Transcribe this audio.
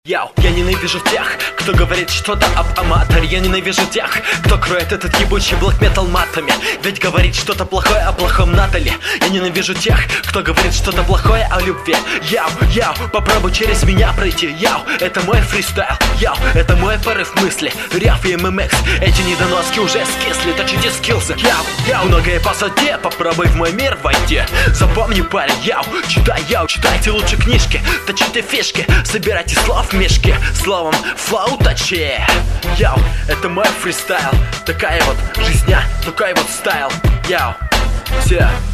Яу, я ненавижу тех, кто говорит что-то об аматоре. Я ненавижу тех, кто кроет этот ебучий блэк-метал матами. Ведь говорит что-то плохое о плохом Натали. Я ненавижу тех, кто говорит что-то плохое о любви. Яу, яу, попробуй через меня пройти. Яу, это мой фристайл. Яу, это мой порыв мысли. Ряв и ММХ, эти недоноски уже скисли. Точите скиллсы. Яу, яу, многое посади, попробуй в мой мир войти. Запомни, парень, яу, читайте лучше книжки. Точите фишки, собирайте слов в мешке. Словом, флоу точи. Яу, это мой фристайл. Такая вот жизня, такой вот стайл. Яу, все.